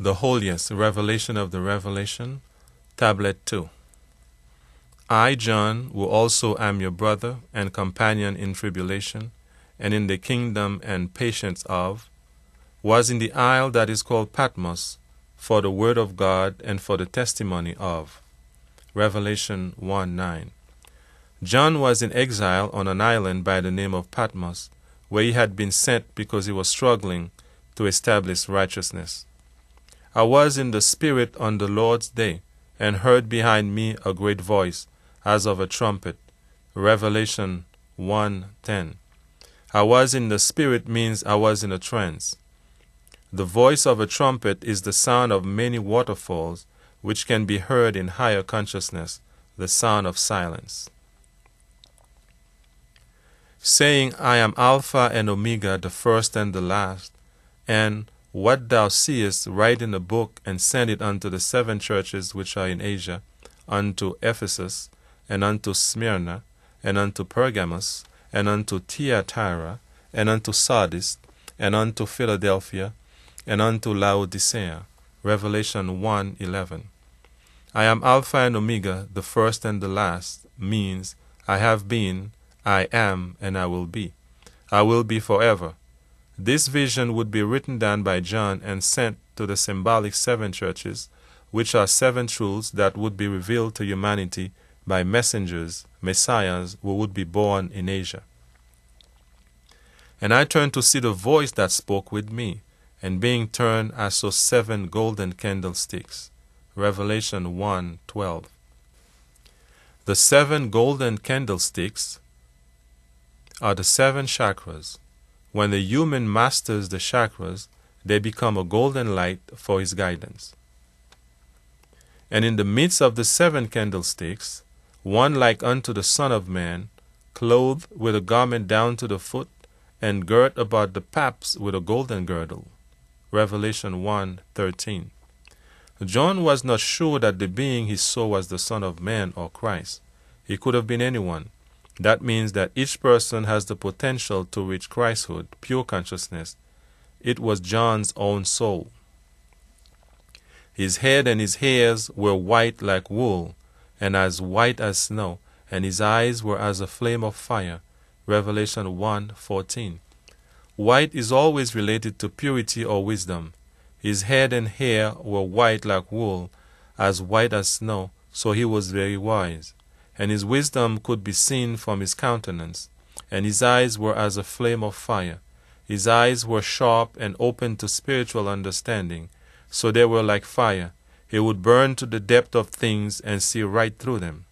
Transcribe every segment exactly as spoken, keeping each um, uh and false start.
The holiest revelation of the Revelation, Tablet two. I, John, who also am your brother and companion in tribulation, and in the kingdom and patience of, was in the isle that is called Patmos, for the word of God and for the testimony of. Revelation one nine. John was in exile on an island by the name of Patmos, where he had been sent because he was struggling to establish righteousness. I was in the Spirit on the Lord's day, and heard behind me a great voice, as of a trumpet. Revelation one ten. I was in the Spirit means I was in a trance. The voice of a trumpet is the sound of many waterfalls, which can be heard in higher consciousness, the sound of silence. Saying, I am Alpha and Omega, the first and the last, and what thou seest, write in a book, and send it unto the seven churches which are in Asia, unto Ephesus, and unto Smyrna, and unto Pergamos, and unto Thyatira, and unto Sardis, and unto Philadelphia, and unto Laodicea. Revelation one eleven. I am Alpha and Omega, the first and the last, means I have been, I am, and I will be. I will be forever. This vision would be written down by John and sent to the symbolic seven churches, which are seven truths that would be revealed to humanity by messengers, messiahs, who would be born in Asia. And I turned to see the voice that spoke with me, and being turned I saw seven golden candlesticks. Revelation one twelve. The seven golden candlesticks are the seven chakras. When the human masters the chakras, they become a golden light for his guidance. And in the midst of the seven candlesticks, one like unto the Son of Man, clothed with a garment down to the foot, and girt about the paps with a golden girdle. Revelation one thirteen. John was not sure that the being he saw was the Son of Man or Christ. He could have been anyone. That means that each person has the potential to reach Christhood, pure consciousness. It was John's own soul. His head and his hairs were white like wool, and as white as snow, and his eyes were as a flame of fire. Revelation one fourteen. White is always related to purity or wisdom. His head and hair were white like wool, as white as snow, so he was very wise. And his wisdom could be seen from his countenance, and his eyes were as a flame of fire. His eyes were sharp and open to spiritual understanding, so they were like fire. He would burn to the depth of things and see right through them.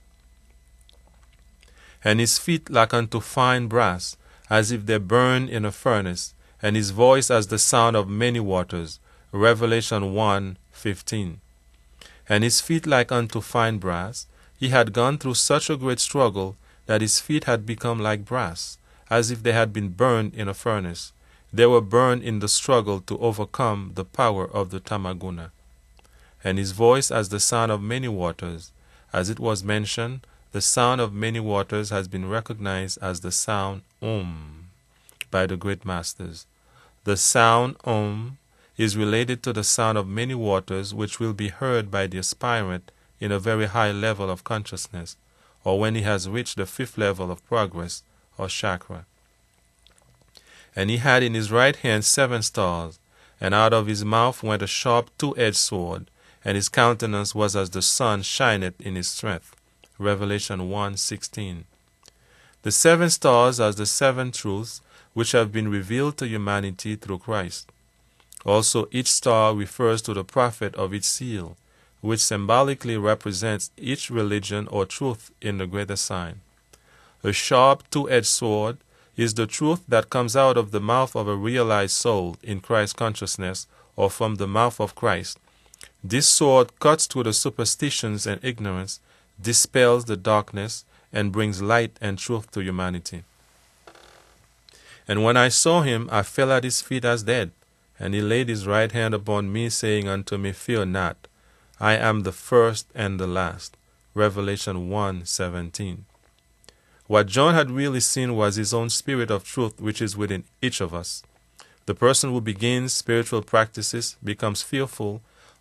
And his feet like unto fine brass, as if they burned in a furnace, and his voice as the sound of many waters. Revelation one fifteen. And his feet like unto fine brass. He had gone through such a great struggle that his feet had become like brass, as if they had been burned in a furnace. They were burned in the struggle to overcome the power of the Tamaguna. And his voice as the sound of many waters. As it was mentioned, the sound of many waters has been recognized as the sound Om by the great masters. The sound Om is related to the sound of many waters, which will be heard by the aspirant in a very high level of consciousness, or when he has reached the fifth level of progress, or chakra. And he had in his right hand seven stars, and out of his mouth went a sharp two-edged sword, and his countenance was as the sun shineth in his strength. Revelation one sixteen. The seven stars are the seven truths which have been revealed to humanity through Christ. Also, each star refers to the prophet of each seal, which symbolically represents each religion or truth in the greater sign. A sharp two-edged sword is the truth that comes out of the mouth of a realized soul in Christ consciousness or from the mouth of Christ. This sword cuts through the superstitions and ignorance, dispels the darkness, and brings light and truth to humanity. And when I saw him, I fell at his feet as dead, and he laid his right hand upon me, saying unto me, Fear not. I am the first and the last. Revelation one seventeen. What John had really seen was his own spirit of truth, which is within each of us. The person who begins spiritual practices becomes fearful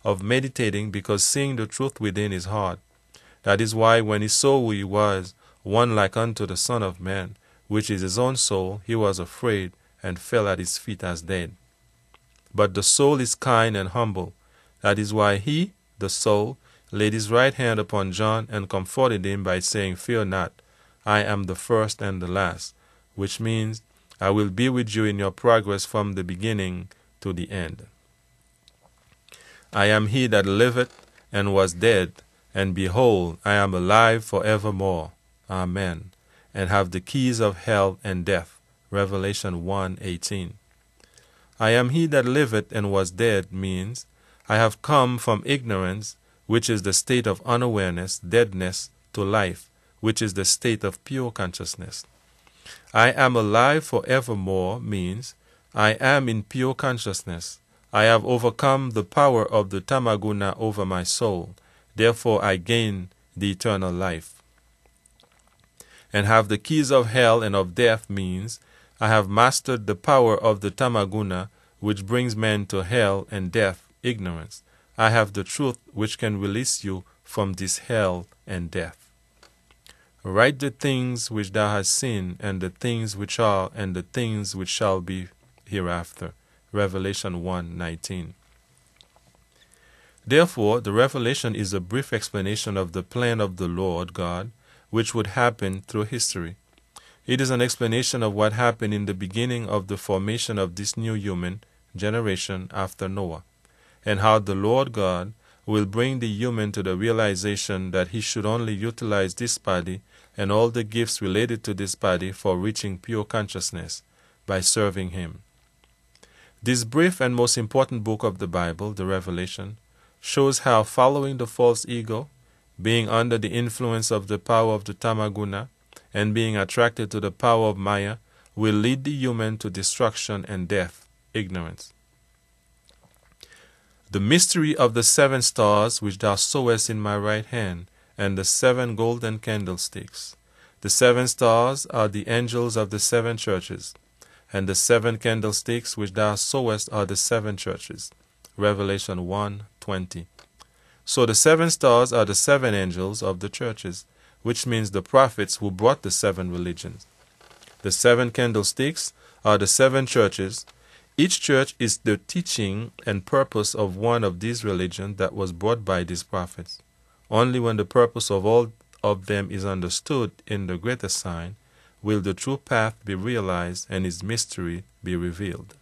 of meditating, because seeing the truth within is hard. That is why when he saw who he was, one like unto the Son of Man, which is his own soul, he was afraid, and fell at his feet as dead. But the soul is kind and humble. That is why he, the soul, laid his right hand upon John and comforted him by saying, Fear not, I am the first and the last, which means I will be with you in your progress from the beginning to the end. I am he that liveth and was dead, and behold, I am alive forevermore. Amen. And have the keys of hell and death. Revelation one eighteen. I am he that liveth and was dead means I have come from ignorance, which is the state of unawareness, deadness, to life, which is the state of pure consciousness. I am alive forevermore means I am in pure consciousness. I have overcome the power of the Tamaguna over my soul. Therefore I gain the eternal life. And have the keys of hell and of death means I have mastered the power of the Tamaguna, which brings men to hell and death, ignorance. I have the truth which can release you from this hell and death. Write the things which thou hast seen, and the things which are, and the things which shall be hereafter. Revelation one nineteen. Therefore, the revelation is a brief explanation of the plan of the Lord God, which would happen through history. It is an explanation of what happened in the beginning of the formation of this new human generation after Noah, and how the Lord God will bring the human to the realization that he should only utilize this body and all the gifts related to this body for reaching pure consciousness by serving him. This brief and most important book of the Bible, the Revelation, shows how following the false ego, being under the influence of the power of the Tamaguna, and being attracted to the power of Maya, will lead the human to destruction and death, ignorance. The mystery of the seven stars which thou sawest in my right hand, and the seven golden candlesticks. The seven stars are the angels of the seven churches, and the seven candlesticks which thou sawest are the seven churches. Revelation one twenty. So the seven stars are the seven angels of the churches, which means the prophets who brought the seven religions. The seven candlesticks are the seven churches. Each church is the teaching and purpose of one of these religions that was brought by these prophets. Only when the purpose of all of them is understood in the greater sign will the true path be realized and its mystery be revealed.